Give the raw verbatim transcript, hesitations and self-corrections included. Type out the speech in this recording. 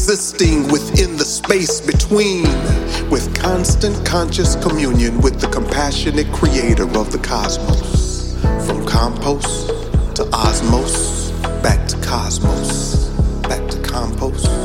existing within the space between, with constant conscious communion with the compassionate creator of the cosmos. From compost to osmos, back to cosmos, back to compost.